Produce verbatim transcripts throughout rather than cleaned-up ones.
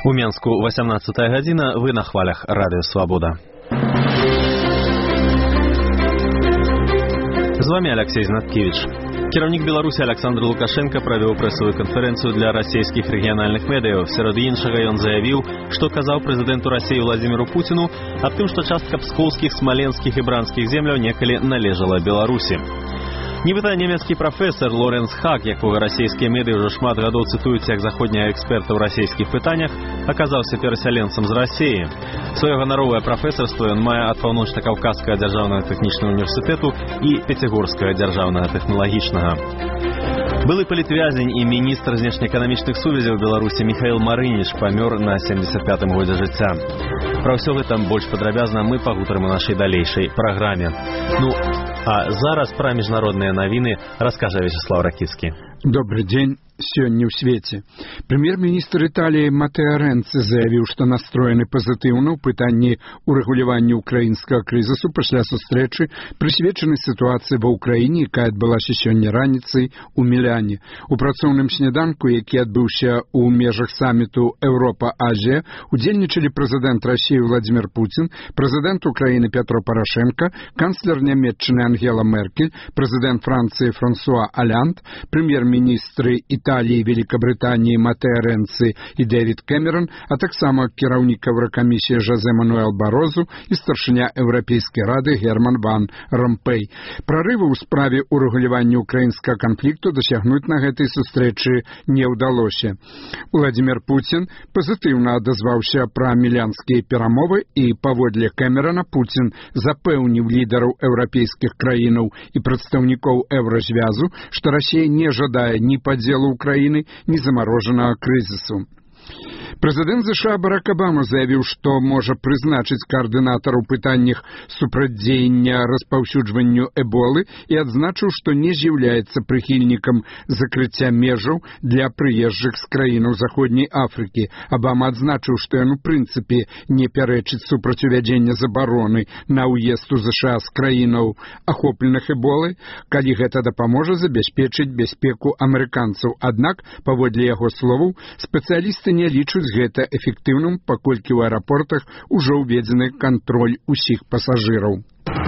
У Менску восемнадцатая гадзіна, вы на хвалях Радыё Свабода. З вами Алексей Знаткевич. Кіраўнік Беларусі Александр Лукашенко правёў прэсавую канферэнцыю для расійскіх рэгіянальных медыяў. Сярод іншага ён заявіў, што казаў прэзідэнту Расіі Владзіміру Пуціну аб тым, што частка пскоўскіх, смаленскіх і бранскіх земляў некалі належала Беларусі. Нібыта нямецкі прафесор Лоренц Хак, якога расійскія медыі ўжо шмат гадоў цытуюць як заходняя эксперта ў расійскіх пытаннях, аказаўся перасяленцам з Расіі. Сваё ганаровае прафесарства ён мае ад Паўночна-Каўказскага дзяржаўнага тэхнічнага універсітэту і Пяцігорскага дзяржаўнага тэхналагічнага. Былы палітвязень і міністр знешнеэканамічных сувязяў Беларусі Міхаіл Марыніч памёр на семдзесят пятым годзе жыцця. Пра ўсё гэта больш падрабязна мы пагутарым у нашай далейшай праграме. Ну, а зараз пра міжнародныя навіны раскажа Вячеслав Ракіцкі. Добрый день. Сёння ў свеце. Прэм'ер-міністр Італіі Матэа Рэнци заявіў, што настроены пазітыўна ў пытанні урэгулявання ўкраінскага крызісу пасля сустрэчы, прысвечанай сітуацыі ва ўкраіне, якая адбылася сёння раніцай у Міляне. У працоўным сняданку, які адбыўся ў межах саміту Еўропа-Азія, удзельнічалі прэзідэнт Расіі Владзімір Пуцін, прэзідэнт Украіны Петро Парашенко, канцлер Нямецчыны Ангела Меркель, прэзідэнт Францыі Франсуа Олянд, прэм'ер-міністры Італіі Італіі, Великабрытаніі Матэа Рэнци і Дэвід Кэмерон, а таксама кіраўнік Еўракамісіі Жозе Мануэл Барозу і старшыня Еўрапейскай рады Герман ван Ромпэй. Прарывы ў справе урэгулявання ўкраінскага канфлікту дасягнуць на гэтай сустрэчы не ўдалося. Владзімір Пуцін пазітыўна адазваўся пра мілянскія перамовы і паводле Кэмерона Пуцін запэўніў лідараў еўрапейскіх краінаў і прадстаўнікоў еўразвязу, што Расія не жадае ні падзелу Украины, не замороженного кризису. Прэзідэнт ЗША Барак Абама заявіў, што можа прызначыць каардынатара ў пытаннях супрацьдзеяння распаўсюджванню эболы і адзначыў, што не з'яўляецца прыхільнікам закрыцця межаў для прыезджых з краінаў Заходняй Афрыкі. Абама адзначыў, што ён у прынцыпе не пярэчыць супраць увядзення забароны на ўезд у ЗША з краінаў, ахопленых эболай, калі гэта дапаможа забяспечыць бяспеку амерыканцаў. Аднак, паводле яго словаў, спецыялісты не лічаць гэта эфектыўным, паколькі ў аэрапортах ужо ўведзены кантроль усіх пасажыраў.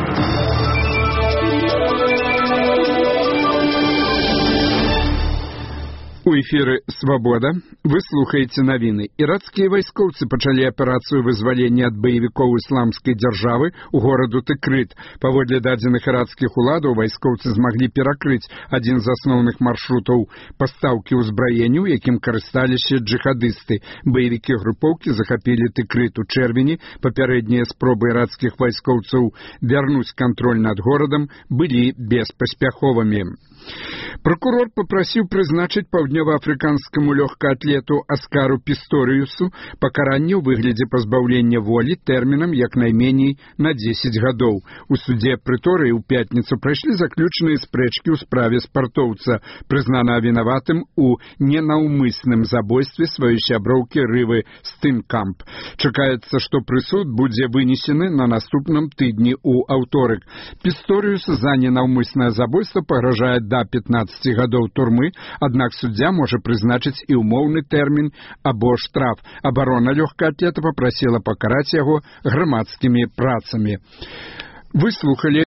У эфіры «Свабода» вы слухаеце навіны. Іракскія вайскоўцы пачалі аперацыю вызвалення ад баевікоў ісламскай дзяржавы ў гораду Тыкрыт. Паводле дадзеных іракскіх уладаў, вайскоўцы змаглі перакрыць адзін з асноўных маршрутаў пастаўкі ўзбраенню, якім карысталіся джихадысты. Баевікі групоўкі захапілі Тыкрыт у чэрвені. Папярэднія спробы іракскіх вайскоўцаў вярнуць кантроль над горадам былі беспаспяховымі. Прокурор папрасіў прызначыць паўднёваафрыканскаму лёгкаатлету Аскару Пісторыюсу пакаранне ў выглядзе пазбаўлення волі тэрмінам як найменей на дзесяць гадоў. У судзе Прыторыі ў пятніцу прайшлі заключныя спрэчкі ў справе спартоўца, прызнана вінаватым у ненаўмысным забойстве сваёй сяброўкі Рывы Стынкамп. Чакаецца, што прысуд будзе вынесены на наступным тыдні ў аўторак. Пісторыюсу за ненаўмыснае забойства пагражае да пятнаццаці гадоў турмы, аднак суддзя можа прызначыць і ўмоўны тэрмін або штраф. Абарона лёгкаатлета папрасіла пакараць яго грамадскімі працамі. Выслухалі